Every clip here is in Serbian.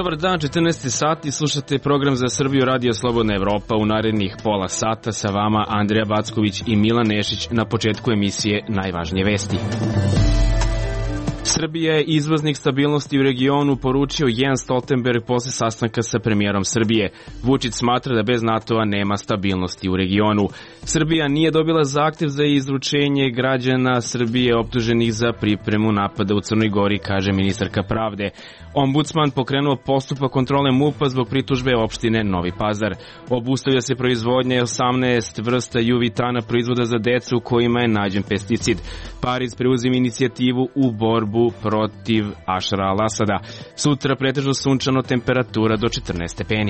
Dobar dan, 14 sati, slušate program za Srbiju Radio Slobodna Evropa. U narednih pola sata sa vama Andreja Backović i Milan Nešić. Na početku emisije najvažnije vesti. Srbija je izvoznik stabilnosti u regionu, poručio Jens Stoltenberg posle sastanka sa premijerom Srbije. Vučić smatra da bez NATO-a nema stabilnosti u regionu. Srbija nije dobila zahtev za izručenje građana Srbije optuženih za pripremu napada u Crnoj Gori, kaže ministarka pravde. Ombudsman pokrenuo postupak kontrole MUP-a zbog pritužbe opštine Novi Pazar. Obustavlja se proizvodnja 18 vrsta juvitana proizvoda za decu kojima je nađen pesticid. Pariz preuzima inicijativu u borbu protiv Ašara al-Asada. Sutra pretežno sunčano, temperatura do 14 stepeni.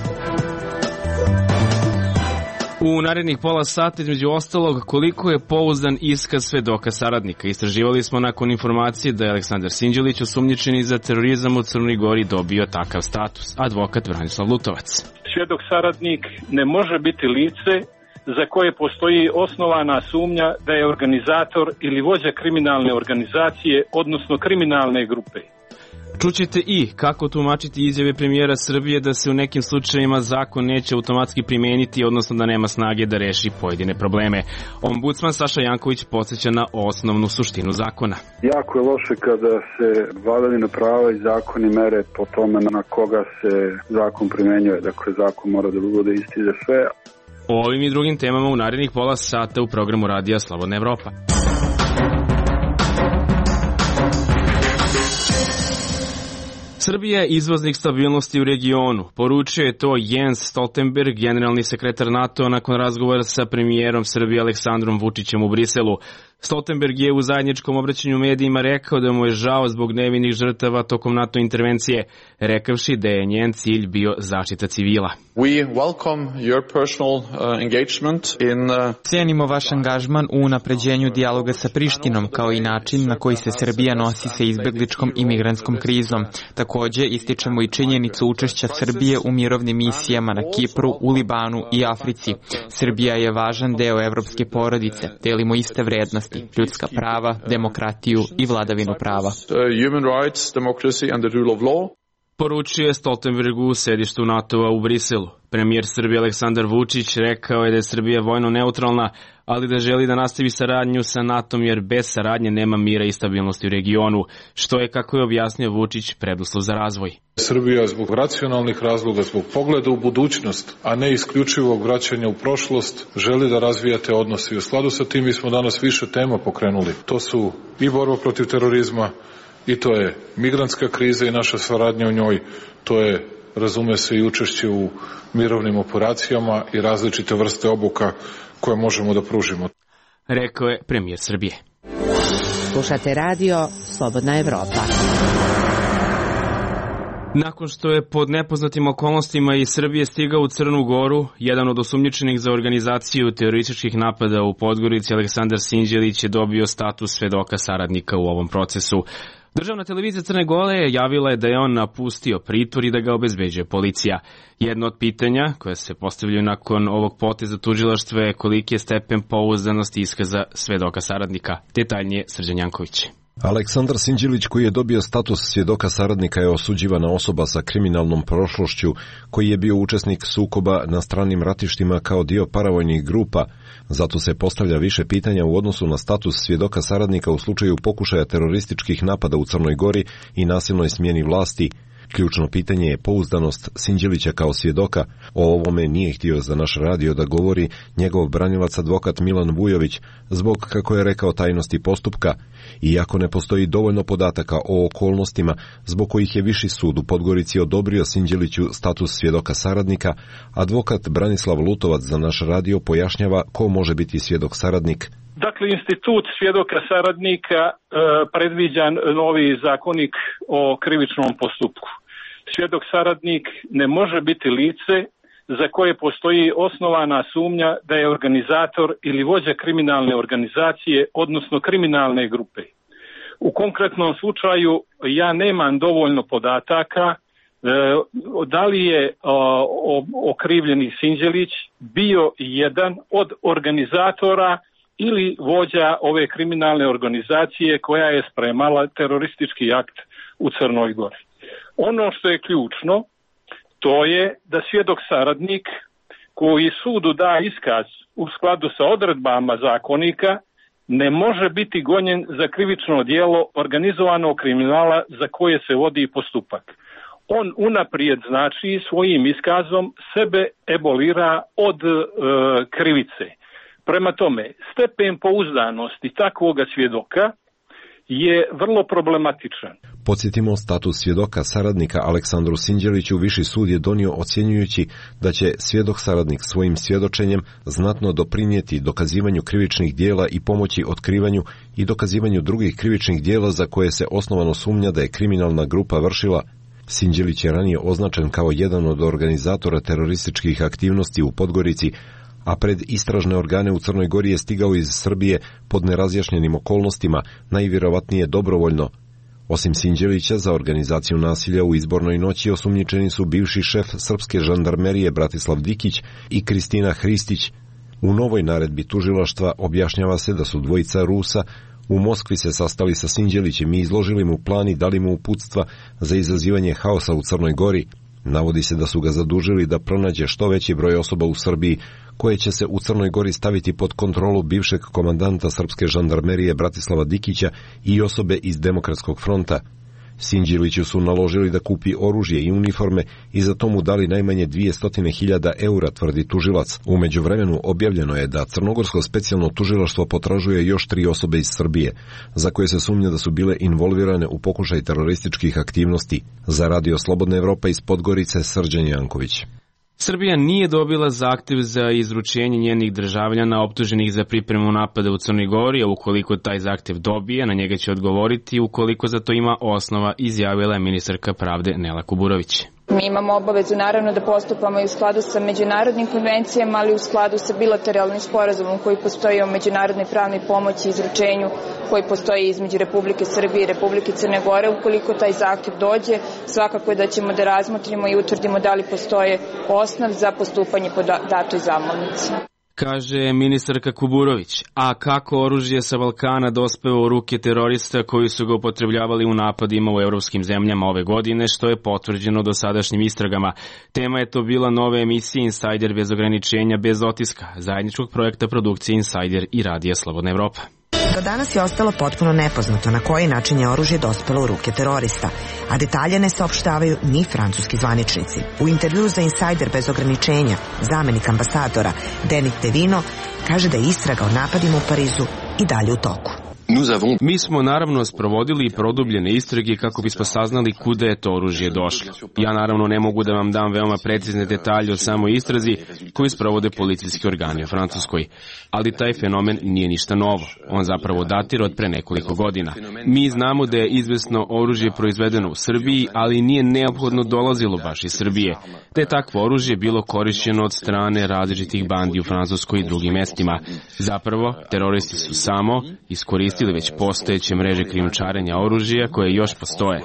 U narednih pola sata, između ostalog, koliko je pouzdan iskaz svedoka saradnika. Istraživali smo nakon informacije da je Aleksandar Sinđelić, osumnjičeni za terorizam u Crnoj Gori, dobio takav status. Advokat Branislav Lutovac. Svjedok saradnik ne može biti lice za koje postoji osnovana sumnja da je organizator ili vođa kriminalne organizacije, odnosno kriminalne grupe. Čućete i kako tumačiti izjave premijera Srbije da se u nekim slučajevima zakon neće automatski primeniti, odnosno da nema snage da reši pojedine probleme. Ombudsman Saša Janković podsjeća na osnovnu suštinu zakona. Jako je loše kada se vladavina prava i zakoni mere po tome na koga se zakon primenjuje. Dakle, zakon mora da bude isti za sve. O ovim i drugim temama u narednih pola sata u programu Radija Slobodna Evropa. Srbija je izvoznik stabilnosti u regionu. Poručio je to Jens Stoltenberg, generalni sekretar NATO, nakon razgovora sa premijerom Srbije Aleksandrom Vučićem u Briselu. Stoltenberg je u zajedničkom obraćanju medijima rekao da mu je žao zbog nevinih žrtava tokom NATO intervencije, rekavši da je njen cilj bio zaštita civila. Cijenimo vaš angažman u unapređenju dijaloga sa Prištinom, kao i način na koji se Srbija nosi sa izbegličkom i migrantskom krizom. Takođe, ističemo i činjenicu učešća Srbije u mirovnim misijama na Kipru, u Libanu i Africi. Srbija je važan deo evropske porodice, delimo iste vrednosti. Ljudska prava, demokratiju i vladavinu prava. Poručio je Stoltenberg u sedištu NATO-a u Briselu. Premijer Srbije Aleksandar Vučić rekao je da je Srbija vojno neutralna, ali da želi da nastavi saradnju sa NATO-om jer bez saradnje nema mira i stabilnosti u regionu, što je, kako je objasnio Vučić, preduslov za razvoj. Srbija zbog racionalnih razloga, zbog pogleda u budućnost, a ne isključivog vraćanja u prošlost, želi da razvija te odnose. I u skladu sa tim mi smo danas više tema pokrenuli. To su i borba protiv terorizma, i to je migrantska kriza i naša saradnja u njoj, to je, razume se, i učešće u mirovnim operacijama i različite vrste obuka koje možemo da pružimo. Rekao je premijer Srbije. Slušate radio Slobodna Evropa. Nakon što je pod nepoznatim okolnostima iz Srbije stigao u Crnu Goru, jedan od osumnjičenih za organizaciju terorističkih napada u Podgorici, Aleksandar Sinđelić, je dobio status svedoka saradnika u ovom procesu. Državna televizija Crne Gore javila je da je on napustio pritvor i da ga obezbeđuje policija. Jedno od pitanja koje se postavljaju nakon ovog poteza tužilaštva je koliki je stepen pouzdanosti iskaza svedoka saradnika. Detaljnije Srđan Janković. Aleksandar Sinđelić, koji je dobio status svjedoka saradnika, je osuđivana osoba sa kriminalnom prošlošću, koji je bio učesnik sukoba na stranim ratištima kao dio paravojnih grupa. Zato se postavlja više pitanja u odnosu na status svjedoka saradnika u slučaju pokušaja terorističkih napada u Crnoj Gori i nasilnoj smjeni vlasti. Ključno pitanje je pouzdanost Sinđelića kao svjedoka. O ovome nije htio za naš radio da govori njegov branilac advokat Milan Vujović zbog, kako je rekao, tajnosti postupka. Iako ne postoji dovoljno podataka o okolnostima zbog kojih je Viši sud u Podgorici odobrio Sinđeliću status svjedoka saradnika, advokat Branislav Lutovac za naš radio pojašnjava ko može biti svjedok saradnik. Dakle, institut svjedoka saradnika predviđa novi zakonik o krivičnom postupku. Svjedok saradnik ne može biti lice za koje postoji osnovana sumnja da je organizator ili vođa kriminalne organizacije, odnosno kriminalne grupe. U konkretnom slučaju ja nemam dovoljno podataka da li je okrivljeni Sinđelić bio jedan od organizatora ili vođa ove kriminalne organizacije koja je spremala teroristički akt u Crnoj Gori. Ono što je ključno, to je da svjedok saradnik koji sudu da iskaz u skladu sa odredbama zakonika ne može biti gonjen za krivično djelo organizovanog kriminala za koje se vodi postupak. On unaprijed, znači, svojim iskazom sebe ebolira od krivice. Prema tome, stepen pouzdanosti takvoga svjedoka je vrlo problematičan. Podsjetimo, status svjedoka saradnika Aleksandru Sinđeliću Viši sud je donio ocjenjujući da će svjedok saradnik svojim svjedočenjem znatno doprinijeti dokazivanju krivičnih dijela i pomoći otkrivanju i dokazivanju drugih krivičnih dijela za koje se osnovano sumnja da je kriminalna grupa vršila. Sinđelić je ranije označen kao jedan od organizatora terorističkih aktivnosti u Podgorici, a pred istražne organe u Crnoj Gori je stigao iz Srbije pod nerazjašnjenim okolnostima, najvjerovatnije dobrovoljno. Osim Sinđelića, za organizaciju nasilja u izbornoj noći osumnjičeni su bivši šef srpske žandarmerije Bratislav Dikić i Kristina Hristić. U novoj naredbi tužilaštva objašnjava se da su dvojica Rusa u Moskvi se sastali sa Sinđelićem i izložili mu plan i dali mu uputstva za izazivanje haosa u Crnoj Gori. Navodi se da su ga zadužili da pronađe što veći broj osoba u Srbiji koje će se u Crnoj Gori staviti pod kontrolu bivšeg komandanta srpske žandarmerije Bratislava Dikića i osobe iz Demokratskog fronta. Sinđeliću su naložili da kupi oružje i uniforme i za to mu dali najmanje 200.000 eura, tvrdi tužilac. U međuvremenu objavljeno je da Crnogorsko specijalno tužilaštvo potražuje još 3 osobe iz Srbije, za koje se sumnja da su bile involvirane u pokušaj terorističkih aktivnosti. Za Radio Slobodna Evropa iz Podgorice, Srđan Janković. Srbija nije dobila zahtev za izručenje njenih državljana optuženih za pripremu napada u Crnoj Gori, a ukoliko taj zahtev dobije, na njega će odgovoriti ukoliko za to ima osnova, izjavila je ministarka pravde Nela Kuburović. Mi imamo obavezu naravno da postupamo i u skladu sa međunarodnim konvencijama, ali u skladu sa bilateralnim sporazumom koji postoji o međunarodnoj pravnoj pomoći i izručenju koji postoji između Republike Srbije i Republike Crne Gore. Ukoliko taj zahtjev dođe, svakako je da ćemo da razmotrimo i utvrdimo da li postoje osnov za postupanje po datoj zamolnici. Kaže ministarka Kuburović, a kako oružje sa Balkana dospeva u ruke terorista koji su ga upotrebljavali u napadima u evropskim zemljama ove godine, što je potvrđeno dosadašnjim istragama. Tema je to bila nove emisije Insider bez ograničenja, bez otiska, zajedničkog projekta produkcije Insider i Radija Slobodna Evropa. Do danas je ostalo potpuno nepoznato na koji način je oružje dospelo u ruke terorista, a detalje ne saopštavaju ni francuski zvaničnici. U intervju za Insider bez ograničenja, zamenik ambasadora Denis Devino kaže da je istraga o napadima u Parizu i dalje u toku. Mi smo naravno sprovodili produbljene istrage kako bismo saznali kuda je to oružje došlo. Ja naravno ne mogu da vam dam veoma precizne detalje o samoj istrazi koju sprovode policijski organi u Francuskoj, ali taj fenomen nije ništa novo. On zapravo datira od pre nekoliko godina. Mi znamo da je izvesno oružje proizvedeno u Srbiji, ali nije neophodno dolazilo baš iz Srbije. Da je takvo oružje bilo korišćeno od strane različitih bandi u Francuskoj i drugim mestima. Zapravo, teroristi su samo iskoristili već postojeće mreže krijumčarenja oružja koje još postoje.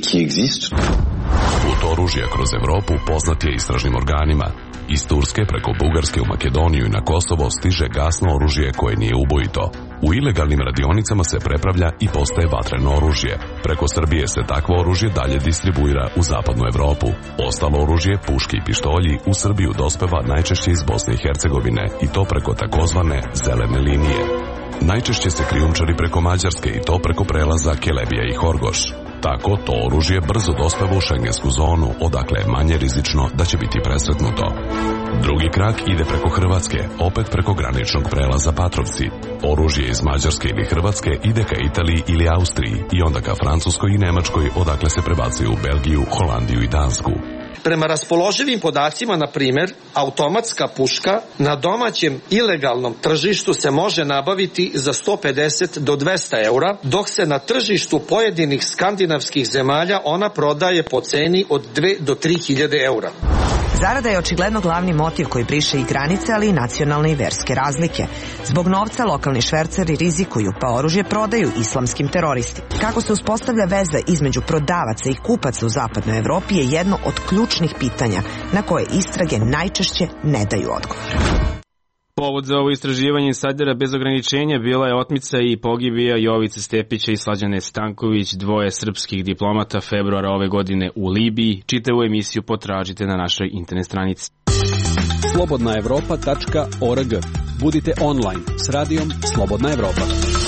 Put oružja kroz Evropu poznat je istražnim organima. Iz Turske preko Bugarske u Makedoniju i na Kosovo stiže gasno oružje koje nije ubojito. U ilegalnim radionicama se prepravlja i postaje vatreno oružje. Preko Srbije se takvo oružje dalje distribuira u zapadnu Evropu. Ostalo oružje, puške i pištolji, u Srbiju dospeva najčešće iz Bosne i Hercegovine i to preko takozvane zelene linije. Najčešće se krijumčari preko Mađarske i to preko prelaza Kelebija i Horgoš. Tako to oružje brzo dospeva u šengensku zonu, odakle je manje rizično da će biti presretnuto. Drugi krak ide preko Hrvatske, opet preko graničnog prelaza Patrovci. Oružje iz Mađarske ili Hrvatske ide ka Italiji ili Austriji i onda ka Francuskoj i Nemačkoj, odakle se prebacuje u Belgiju, Holandiju i Dansku. Prema raspoloživim podacima, na primjer, automatska puška na domaćem ilegalnom tržištu se može nabaviti za 150 do 200 eura, dok se na tržištu pojedinih skandinavskih zemalja ona prodaje po ceni od 2 do 3.000 eura. Zarada je očigledno glavni motiv koji briše i granice, ali i nacionalne i verske razlike. Zbog novca lokalni šverceri rizikuju, pa oružje prodaju islamskim teroristi. Kako se uspostavlja veza između prodavaca i kupaca u zapadnoj Evropi je jedno od ključnih pitanja na koje istrage najčešće ne daju odgovor. Povod za ovo istraživanje Insajdera bez ograničenja bila je otmica i pogibija Jovice Stepića i Slađane Stanković, dvoje srpskih diplomata, februara ove godine u Libiji. Čitavu emisiju potražite na našoj internet stranici. slobodnaevropa.org. Budite online s radijom Slobodna Evropa.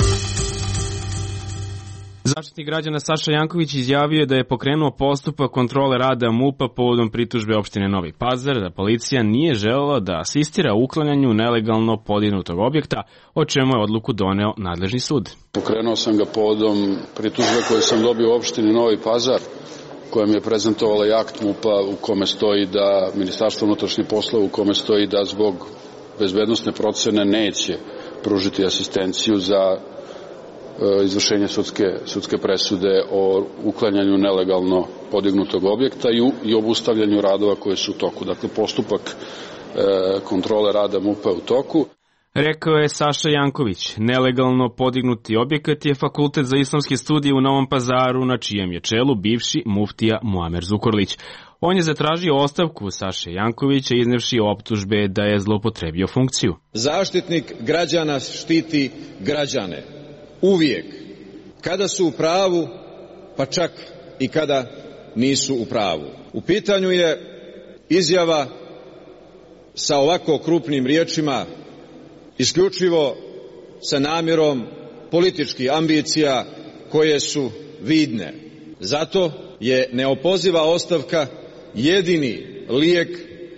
Zaštitnik građana Saša Janković izjavio da je pokrenuo postupak kontrole rada MUP-a povodom pritužbe opštine Novi Pazar da policija nije želela da asistira u uklanjanju nelegalno podignutog objekta, o čemu je odluku doneo nadležni sud. Pokrenuo sam ga povodom pritužbe koju sam dobio u opštini Novi Pazar, koja mi je prezentovala i akt MUP-a u kome stoji da Ministarstvo unutrašnjih poslova u kome stoji da zbog bezbednosne procene neće pružiti asistenciju za izvršenje sudske presude o uklanjanju nelegalno podignutog objekta i obustavljanju radova koje su u toku. Dakle, postupak kontrole rada MUP-a u toku. Rekao je Saša Janković, nelegalno podignuti objekat je Fakultet za islamske studije u Novom Pazaru, na čijem je čelu bivši muftija Muamer Zukorlić. On je zatražio ostavku Saše Jankovića iznevši optužbe da je zloupotrebio funkciju. Zaštitnik građana štiti građane. Uvijek. Kada su u pravu, pa čak i kada nisu u pravu. U pitanju je izjava sa ovako krupnim riječima isključivo sa namjerom političkih ambicija koje su vidne. Zato je neopoziva ostavka jedini lijek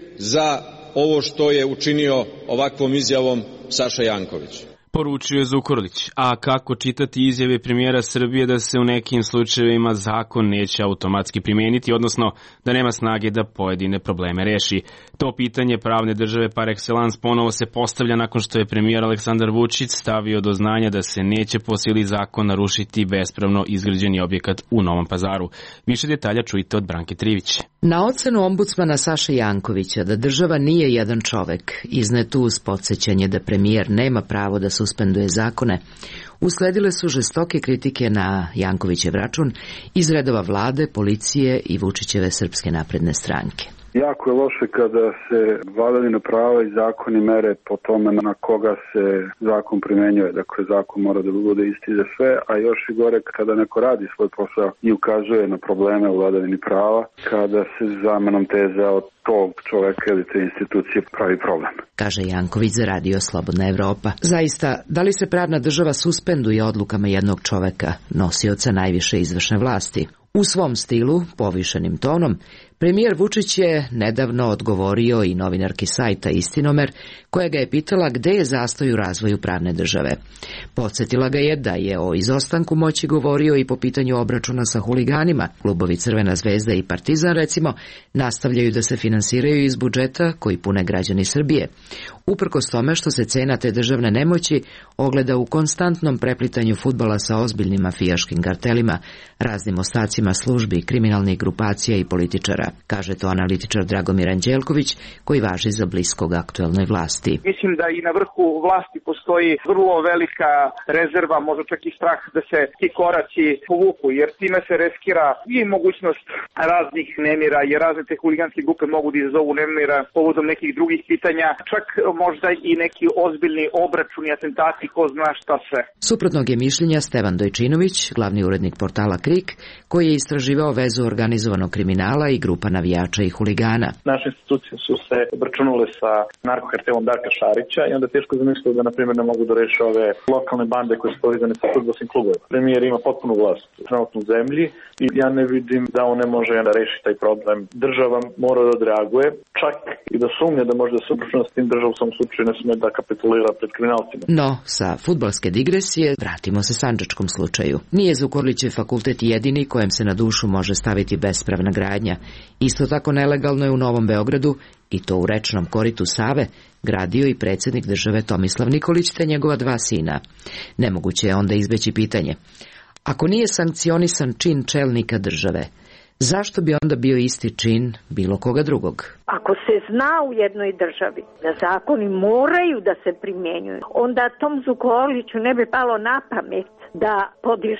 za ovo što je učinio ovakvom izjavom Saša Janković. Poručio je Zukorlić. A kako čitati izjave premijera Srbije da se u nekim slučajevima zakon neće automatski primijeniti, odnosno da nema snage da pojedine probleme reši? To pitanje pravne države par excellence ponovo se postavlja nakon što je premijer Aleksandar Vučić stavio do znanja da se neće po sili zakona rušiti bespravno izgrađeni objekat u Novom Pazaru. Više detalja čujte od Branke Trivić. Na ocenu ombudsmana Saše Jankovića da država nije jedan čovek, iznetu uz podsjećanje da premijer nema pravo da suspenduje zakone, usledile su žestoke kritike na Jankovićev račun iz redova vlade, policije i Vučićeve Srpske napredne stranke. Jako je loše kada se vladavina prava i zakoni mere po tome na koga se zakon primenjuje. Dakle, zakon mora da bude isti za sve, a još i gore kada neko radi svoj posao i ukazuje na probleme u vladavini prava, kada se zamenom teza od tog čoveka ili te institucije pravi problem. Kaže Janković za Radio Slobodna Evropa. Zaista, da li se pravna država suspenduje odlukama jednog čoveka, nosioca najviše izvršne vlasti? U svom stilu, povišenim tonom, premijer Vučić je nedavno odgovorio i novinarki sajta Istinomer, koja ga je pitala gde je zastoj u razvoju pravne države. Podsjetila ga je da je o izostanku moći govorio i po pitanju obračuna sa huliganima. Klubovi Crvena zvezda i Partizan, recimo, nastavljaju da se finansiraju iz budžeta koji pune građani Srbije. Uprkos tome što se cena te državne nemoći ogleda u konstantnom preplitanju fudbala sa ozbiljnim mafijaškim kartelima, raznim ostacima službi, kriminalnih grupacija i političara, kaže to analitičar Dragomir Anđelković, koji važi za bliskog aktuelnoj vlasti. Mislim da i na vrhu vlasti postoji vrlo velika rezerva, možda čak i strah da se ti koraci povuku, jer time se reskira i mogućnost raznih nemira, jer razne te huliganske grupe mogu da izazovu nemira povodom nekih drugih pitanja, čak možda i neki ozbiljni obračuni, atentati, ko zna šta sve. Suprotnog je mišljenja Stevan Dojčinović, glavni urednik portala KRIK, koji je istraživao vezu organizovanog kriminala i grupa navijača i huligana. Naše institucije su se obračunale sa narkokartelom Darka Šarića i onda teško zamisliti da, na primjer, ne mogu da reše ove lokalne bande koje su povezane sa fudbalskim klubovima. Premijer ima potpunu vlast trenutno u zemlji i ja ne vidim da on ne može da reši taj problem. Država mora da odreaguje, čak i da sumnja da može da se obračuna s tim, država u svom slučaju ne sme da kapitulira pred kriminalcima. No, sa fudbalske digresije vratimo se sandžačkom slučaju. Nije Zukorlićev fakultet jedini kojem se na dušu može staviti bespravna gradnja. Isto tako nelegalno je u Novom Beogradu, i to u rečnom koritu Save, gradio i predsjednik države Tomislav Nikolić te njegova dva sina. Nemoguće je onda izbeći pitanje. Ako nije sankcionisan čin čelnika države, zašto bi onda bio isti čin bilo koga drugog? Ako se zna u jednoj državi da zakoni moraju da se primjenjuju, onda tom Zukorliću ne bi palo na pamet da podiže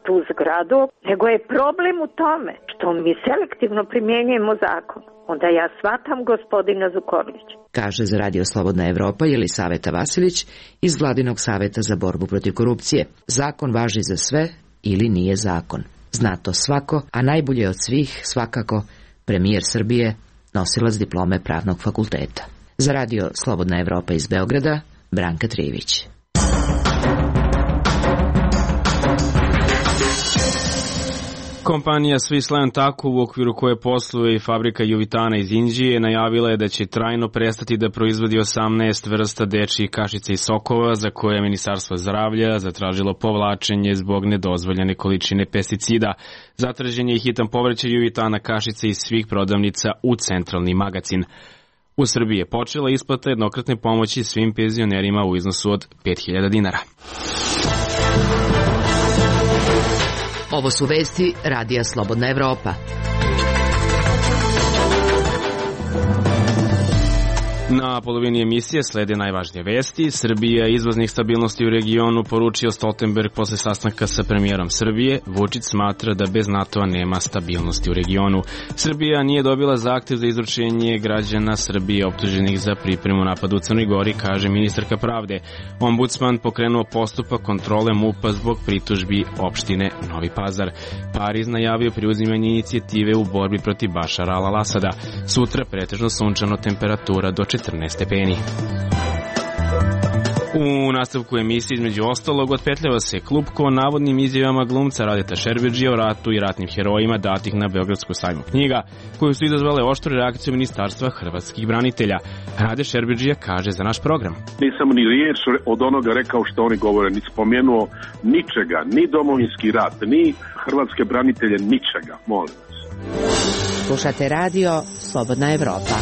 tu zgradu, nego je problem u tome što mi selektivno primjenjujemo zakon. Onda ja shvatam gospodina Zukorlića. Kaže za Radio Slobodna Evropa Jelisaveta Vasilić iz Vladinog saveta za borbu protiv korupcije. Zakon važi za sve ili nije zakon. Zna to svako, a najbolje od svih svakako premijer Srbije, nosilac diplome Pravnog fakulteta. Za Radio Slobodna Evropa iz Beograda, Branka Trijević. Kompanija Swissland Tako, u okviru koje posluje i fabrika Juvitana iz Inđije, najavila je da će trajno prestati da proizvodi 18 vrsta dečjih kašica i sokova, za koje je Ministarstvo zdravlja zatražilo povlačenje zbog nedozvoljene količine pesticida. Zatražen je i hitan povraćaj Juvitana kašice iz svih prodavnica u centralni magacin. U Srbiji je počela isplata jednokratne pomoći svim penzionerima u iznosu od 5.000 dinara. Ovo su vesti Radija Slobodna Evropa. Na polovini emisije slede najvažnije vesti. Srbija, izvoznik stabilnosti u regionu, poručio Stoltenberg posle sastanka sa premijerom Srbije. Vučić smatra da bez NATO-a nema stabilnosti u regionu. Srbija nije dobila zahtev za izručenje građana Srbije optuženih za pripremu napada u Crnoj Gori, kaže ministarka pravde. Ombudsman pokrenuo postupak kontrole MUP-a zbog pritužbi opštine Novi Pazar. Pariz najavio preuzimanje inicijative u borbi protiv Bašara al-Asada. Sutra pretežno sunčano, temperatura do 14 stepeni. U nastavku emisije između ostalog otpetljava se klupko o navodnim izjavama glumca Radeta Šerbedžije o ratu i ratnim herojima datih na Beogradsku sajmu knjiga, koju su izazvale oštru reakciju Ministarstva hrvatskih branitelja. Rade Šerbedžija kaže za naš program: Nisam ni riječ od onoga rekao što oni govore, ni spomenuo ničega, ni domovinski rat, ni hrvatske branitelje, ničega, molim vas. Slušate Radio Slobodna Evropa.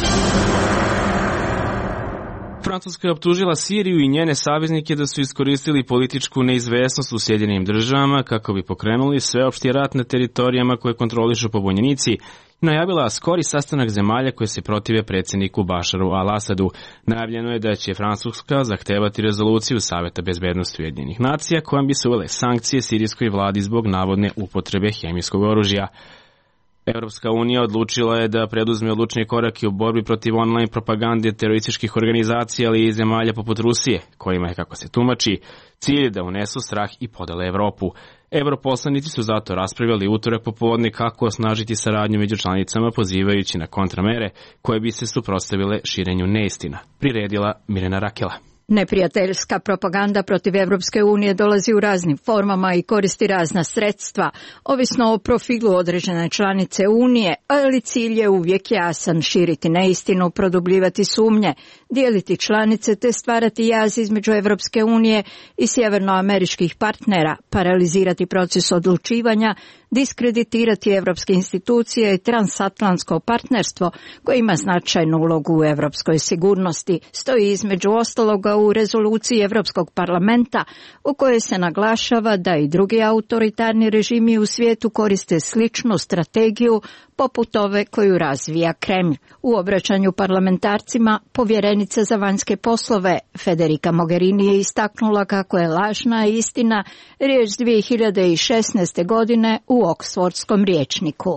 Francuska je optužila Siriju i njene saveznike da su iskoristili političku neizvesnost u Sjedinjenim državama kako bi pokrenuli sveopšti rat na teritorijama koje kontrolišu pobunjenici i najavila skori sastanak zemalja koje se protive predsjedniku Bašaru al-Asadu. Najavljeno je da će Francuska zahtevati rezoluciju Saveta bezbednosti Ujedinjenih nacija kojom bi se uvele sankcije sirijskoj vladi zbog navodne upotrebe hemijskog oružja. Evropska unija odlučila je da preduzme odlučnije korake u borbi protiv online propagande terorističkih organizacija, ali i zemalja poput Rusije, kojima je, kako se tumači, cilj da unesu strah i podele Evropu. Evroposlanici su zato raspravljali utorak popodne kako osnažiti saradnju među članicama, pozivajući na kontramere koje bi se suprotstavile širenju neistina, priredila Mirjana Rakela. Neprijateljska propaganda protiv Evropske unije dolazi u raznim formama i koristi razna sredstva, ovisno o profilu određene članice Unije, ali cilj je uvijek jasan: širiti neistinu, produbljivati sumnje, dijeliti članice te stvarati jaz između Evropske unije i sjevernoameričkih partnera, paralizirati proces odlučivanja, diskreditirati evropske institucije i transatlantsko partnerstvo koje ima značajnu ulogu u evropskoj sigurnosti, stoji između ostaloga u rezoluciji Evropskog parlamenta u kojoj se naglašava da i drugi autoritarni režimi u svijetu koriste sličnu strategiju poput ove koju razvija Kremlj. U obraćanju parlamentarcima povjerenica za vanjske poslove Federica Mogherini je istaknula kako je lažna istina riječ 2016. godine u Oksfordskom rječniku.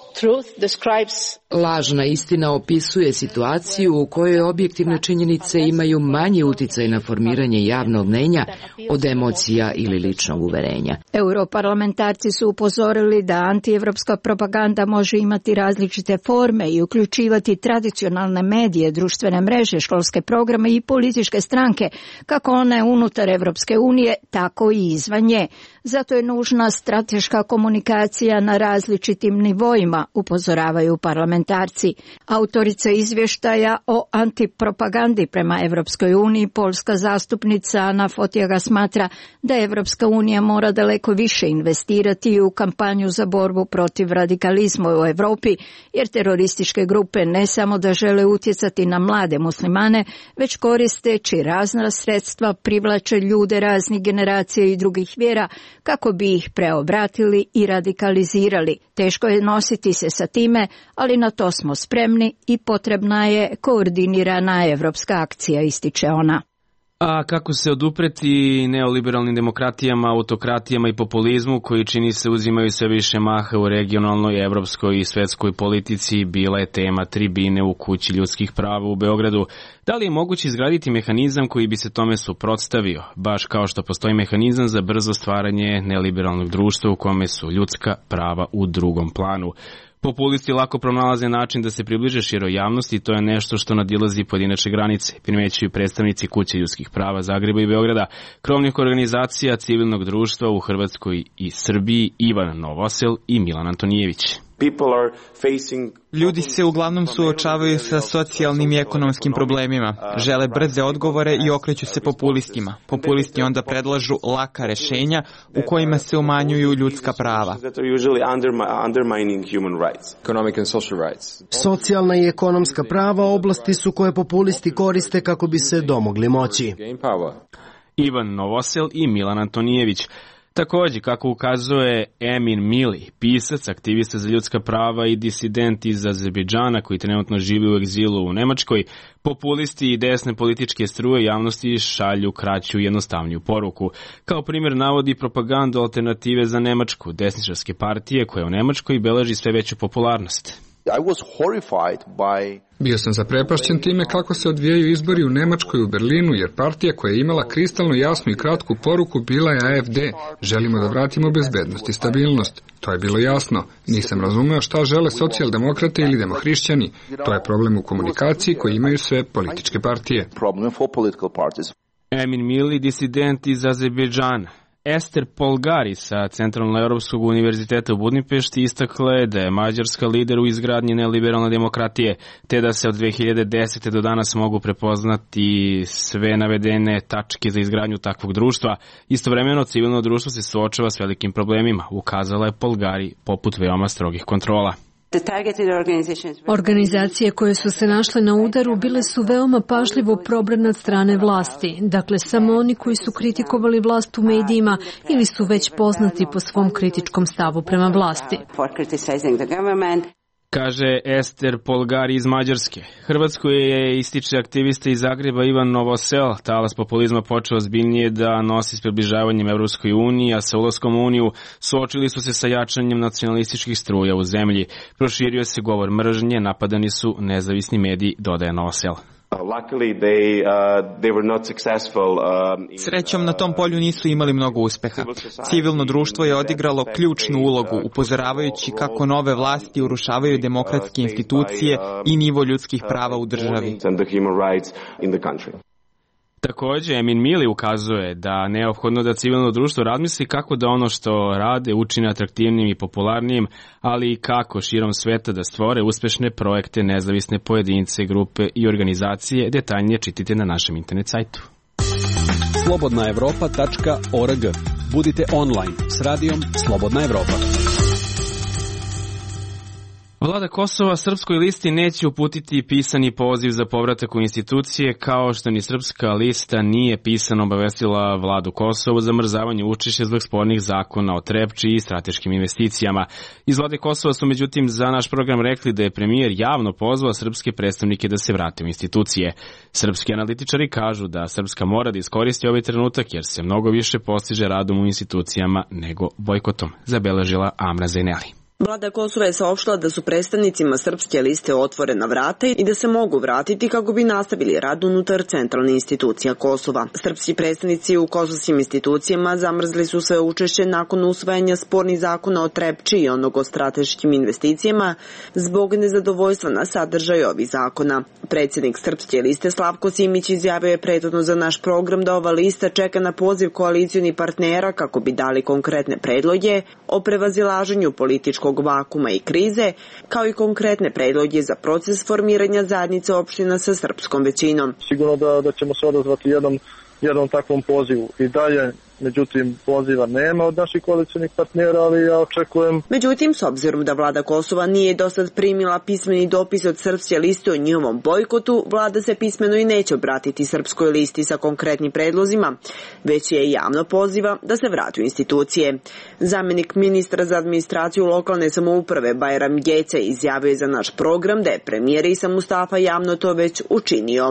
Lažna istina opisuje situaciju u kojoj objektivne činjenice imaju manji uticaj na formiranje javnog mnjenja od emocija ili ličnog uverenja. Europarlamentarci su upozorili da antievropska propaganda može imati različite forme i uključivati tradicionalne medije, društvene mreže, školske programe i političke stranke, kako one unutar Evropske unije, tako i izvan nje. Zato je nužna strateška komunikacija na različitim nivoima, upozoravaju parlamentarci. Autorica izvještaja o antipropagandi prema Evropskoj uniji, poljska zastupnica Ana Fotiga, smatra da Evropska unija mora daleko više investirati u kampanju za borbu protiv radikalizma u Europi, jer terorističke grupe ne samo da žele utjecati na mlade muslimane, već koristeći razna sredstva privlače ljude raznih generacija i drugih vjera kako bi ih preobratili i radikalizirali. Teško je nositi se sa time, ali na to smo spremni i potrebna je koordinirana evropska akcija, ističe ona. A kako se odupreti neoliberalnim demokratijama, autokratijama i populizmu koji čini se uzimaju sve više maha u regionalnoj, evropskoj i svetskoj politici, bila je tema tribine u Kući ljudskih prava u Beogradu. Da li je moguće izgraditi mehanizam koji bi se tome suprotstavio, baš kao što postoji mehanizam za brzo stvaranje neliberalnog društva u kome su ljudska prava u drugom planu? Populisti lako pronalaze način da se približe široj javnosti i to je nešto što nadilazi pojedinačne granice, primećuju predstavnici Kuće ljudskih prava Zagreba i Beograda, krovnih organizacija civilnog društva u Hrvatskoj i Srbiji Ivan Novosel i Milan Antonijević. Ljudi se uglavnom suočavaju sa socijalnim i ekonomskim problemima, žele brze odgovore i okreću se populistima. Populisti onda predlažu laka rešenja u kojima se umanjuju ljudska prava. Socijalna i ekonomska prava oblasti su koje populisti koriste kako bi se domogli moći. Ivan Novosel i Milan Antonijević. Takođe, kako ukazuje Emin Mili, pisac, aktivista za ljudska prava i disident iz Azerbejdžana koji trenutno živi u egzilu u Nemačkoj, populisti i desne političke struje javnosti šalju kraću i jednostavniju poruku. Kao primjer navodi propagandu Alternative za Nemačku, desničarske partije koja u Nemačkoj beleži sve veću popularnost. Bio sam zaprepašćen time kako se odvijaju izbori u Nemačkoj i u Berlinu, jer partija koja je imala kristalno jasnu i kratku poruku bila je AFD. Želimo da vratimo bezbednost i stabilnost. To je bilo jasno. Nisam razumeo šta žele socijaldemokrate ili demohrišćani. To je problem u komunikaciji koji imaju sve političke partije. Emin Mili, disident iz Azerbejdžana. Ester Polgari sa Centralno-Europskog univerziteta u Budimpešti istakla je da je Mađarska lider u izgradnji neliberalne demokratije, te da se od 2010. do danas mogu prepoznati sve navedene tačke za izgradnju takvog društva. Istovremeno, civilno društvo se suočava s velikim problemima, ukazala je Polgari, poput veoma strogih kontrola. Organizacije koje su se našle na udaru bile su veoma pažljivo probrane od strane vlasti. Dakle, samo oni koji su kritikovali vlast u medijima ili su već poznati po svom kritičkom stavu prema vlasti. Kaže Ester Polgari iz Mađarske. Hrvatskoj je, ističe aktivista iz Zagreba Ivan Novosel, talas populizma počeo ozbiljnije da nosi s približavanjem Evropskoj uniji, a sa ulaskom u Uniju suočili su se sa jačanjem nacionalističkih struja u zemlji. Proširio se govor mržnje, napadani su nezavisni mediji, dodaje Novosel. Srećom, na tom polju nisu imali mnogo uspeha. Civilno društvo je odigralo ključnu ulogu, upozoravajući kako nove vlasti urušavaju demokratske institucije i nivo ljudskih prava u državi. Takođe, Emin Mili ukazuje da neophodno da civilno društvo razmisli kako da ono što rade učine atraktivnim i popularnijim, ali i kako širom sveta da stvore uspešne projekte, nezavisne pojedince, grupe i organizacije. Detaljnije čitajte na našem internet sajtu. slobodnaevropa.org. Budite online s radijom Slobodna Evropa. Vlada Kosova Srpskoj listi neće uputiti pisani poziv za povratak u institucije, kao što ni Srpska lista nije pisano obavestila vladu Kosova za zamrzavanje učešća zbog spornih zakona o Trepči i strateškim investicijama. Iz vlade Kosova su međutim za naš program rekli da je premijer javno pozvao srpske predstavnike da se vrate u institucije. Srpski analitičari kažu da Srpska mora da iskoristi ovaj trenutak jer se mnogo više postiže radom u institucijama nego bojkotom, zabeležila Amra Zaineli. Vlada Kosova je saopštila da su predstavnicima Srpske liste otvorena vrata i da se mogu vratiti kako bi nastavili rad unutar centralne institucija Kosova. Srpski predstavnici u kosovskim institucijama zamrzli su sve učešće nakon usvajanja spornih zakona o Trepči i onog o strateškim investicijama zbog nezadovoljstva na sadržaj ovih zakona. Predsjednik Srpske liste Slavko Simić izjavio je prethodno za naš program da ova lista čeka na poziv koalicionih partnera kako bi dali konkretne predloge o prevazilaženju političkog vakuma i krize, kao i konkretne predloge za proces formiranja zajednice opština sa srpskom većinom. Sigurno da ćemo se odazvati jednom takvom pozivu. I dalje međutim poziva nema od naših koalicionih partnera, ali ja očekujem. Međutim, s obzirom da vlada Kosova nije dosad primila pismeni dopis od Srpske liste o njihovom bojkotu, vlada se pismeno i neće obratiti Srpskoj listi sa konkretnim predlozima, već je javno poziva da se vrati u institucije. Zamjenik ministra za administraciju lokalne samouprave Bajram Gece izjavio je za naš program da je premijer Isa Mustafa javno to već učinio.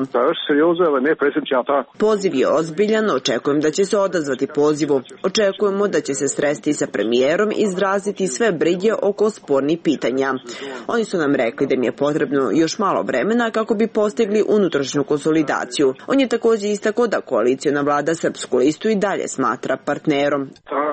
Poziv je ozbiljan, očekujem da će se odazvati pozivu. Očekujemo da će se sresti sa premijerom i izraziti sve brige oko spornih pitanja. Oni su nam rekli da im je potrebno još malo vremena kako bi postigli unutrašnju konsolidaciju. On je također istakao da koalicijona vlada Srpsku listu i dalje smatra partnerom.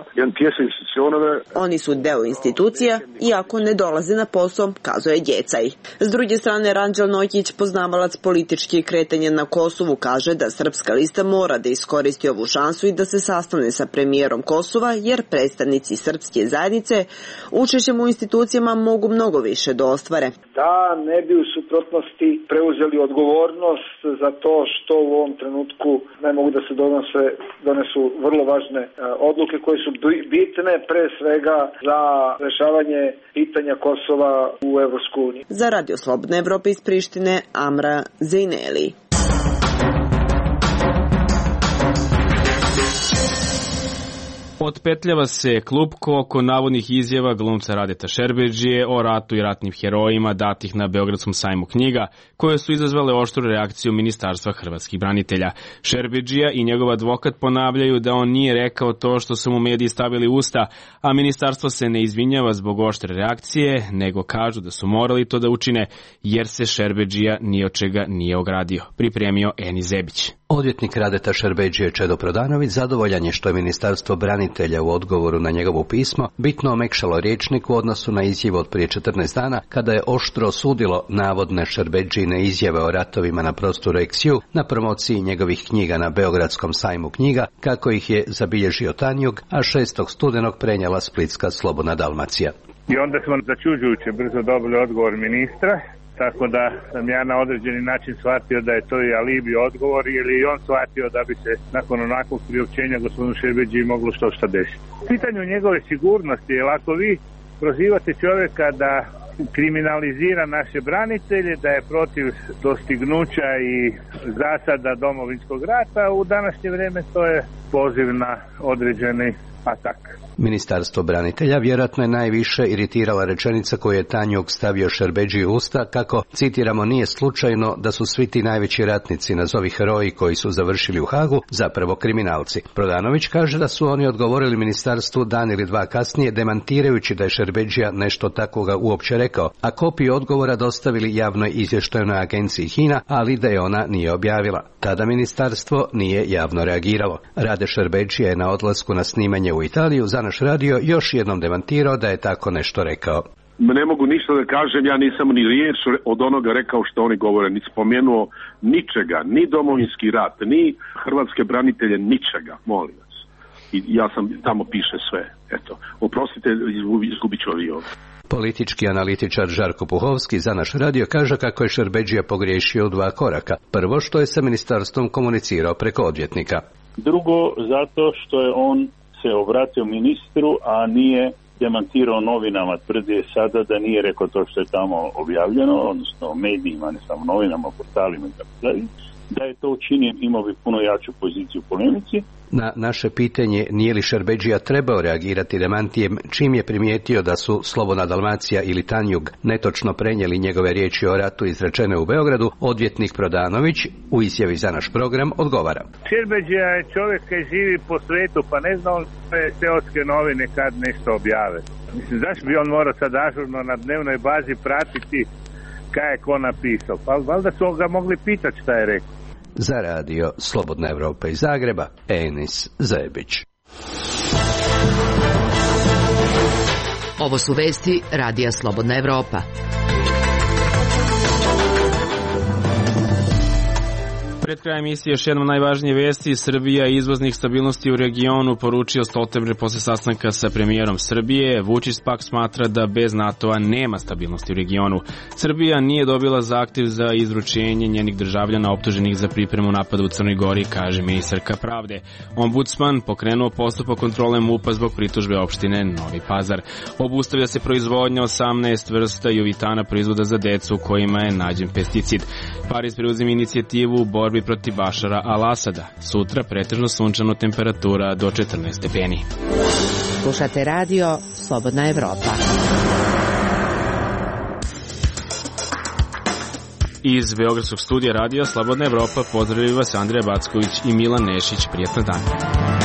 Oni su deo institucija, iako ne dolaze na posao, kazuje Gecaj. S druge strane, Ranđel Nokić, poznavalac političkih kretanja na Kosovu, kaže da Srpska lista mora da iskoristi ovu šansu i da se sastane sa premijerom Kosova, jer predstavnici srpske zajednice učešćem u institucijama mogu mnogo više da ostvare. Da ne bi u suprotnosti preuzeli odgovornost za to što u ovom trenutku ne mogu da se donesu vrlo važne odluke koje su bitne pre svega za rešavanje pitanja Kosova u Evropsku uniju. Za Radio Slobodne Evrope iz Prištine, Amra Zejneli. Otpetljava se klupko oko navodnih izjava glumca Radeta Šerbedžije o ratu i ratnim herojima datih na Beogradskom sajmu knjiga, koje su izazvale oštru reakciju Ministarstva hrvatskih branitelja. Šerbedžija i njegov advokat ponavljaju da on nije rekao to što su mu mediji stavili u usta, a ministarstvo se ne izvinjava zbog oštre reakcije, nego kažu da su morali to da učine, jer se Šerbedžija ni od čega nije ogradio. Pripremio Eni Zebić. Odvjetnik Radeta Šerbedžije Čedo Prodanović zadovoljan je što je Ministarstvo branitelja u odgovoru na njegovo pismo bitno omekšalo rječnik u odnosu na izjavu od prije 14 dana, kada je oštro osudilo navodne Šerbedžijine izjave o ratovima na prostoru Eksiju na promociji njegovih knjiga na Beogradskom sajmu knjiga, kako ih je zabilježio Tanjug, a 6. studenog prenijela splitska Slobodna Dalmacija. I onda smo začuđujuće brzo dobili odgovor ministra, tako da sam ja na određeni način shvatio da je to i alibi odgovor, ili on shvatio da bi se nakon onakvog priopćenja gospodinu Šerbedžiji moglo što desiti. Pitanju njegove sigurnosti, jer ako vi prozivate čovjeka da kriminalizira naše branitelje, da je protiv dostignuća i zasada Domovinskog rata, u današnje vrijeme to je poziv na određeni atak. Ministarstvo branitelja vjerojatno je najviše iritirala rečenica koju je Tanjug stavio Šerbedžiji u usta, kako, citiramo, nije slučajno da su svi ti najveći ratnici, nazovi heroji koji su završili u Hagu, zapravo kriminalci. Prodanović kaže da su oni odgovorili ministarstvu dan ili dva kasnije, demantirajući da je Šerbedžija nešto takvoga uopće rekao, a kopiju odgovora dostavili javnoj izvještajnoj agenciji HINA, ali da je ona nije objavila. Tada ministarstvo nije javno reagiralo. Rade Šerbedžija je na odlasku na snimanje u Italiju za naš radio još jednom demantirao da je tako nešto rekao. Ne mogu ništa da kažem, ja nisam ni riječ od onoga rekao što oni govore, ni spomenuo ničega, ni Domovinski rat, ni hrvatske branitelje, ničega, molim vas. I ja sam, tamo piše sve, eto. Oprostite, izgubit ću avion. Politički analitičar Žarko Puhovski za naš radio kaže kako je Šerbedžija pogriješio u 2 koraka. Prvo, što je sa ministarstvom komunicirao preko odvjetnika. Drugo, zato što je on se obratio ministru, a nije demantirao novinama. Tvrdi je sada da nije rekao to što je tamo objavljeno, odnosno medijima, ne samo novinama, portalima i tako dalje. Da je to učinio, imao bi puno jaču poziciju u polemici. Na naše pitanje nije li Šerbedžija trebao reagirati demantijem čim je primijetio da su Slobodna Dalmacija ili Tanjug netočno prenijeli njegove riječi o ratu izrečene u Beogradu, odvjetnik Prodanović u izjavi za naš program odgovara. Šerbedžija je čovjek koji živi po svetu, pa ne zna on seoske novine kad nešto objave. Mislim, zašto bi on morao sad ažurno na dnevnoj bazi pratiti kaj je ko napisao? Pa valjda su ga mogli pitati šta je rekao. Za radio Slobodna Evropa iz Zagreba, Enis Zebić. Ovo su vesti Radija Slobodna Evropa. Pred krajem emisije još jedna najvažnije vesti. Srbija je izvoznik stabilnosti u regionu, poručio Stoltenberg posle sastanka sa premijerom Srbije. Vučić pak smatra da bez NATO-a nema stabilnosti u regionu. Srbija nije dobila zahtev za izručenje njenih državljana optuženih za pripremu napada u Crnoj Gori, kaže ministarka pravde. Ombudsman pokrenuo postupak kontrole MUP-a zbog pritužbe opštine Novi Pazar. Obustavlja se proizvodnja 18 vrsta jovitana proizvoda za decu kojima je nađen pesticid. Pariz preuzima inicijativu u borbi protiv Bašara al-Asada. Sutra pretežno sunčano, temperatura do 14 stepeni. Slušate radio Slobodna Evropa. Iz Beogradskog studija radija Slobodna Evropa pozdravljaju vas Andrija Backović i Milan Nešić. Prijatno dan.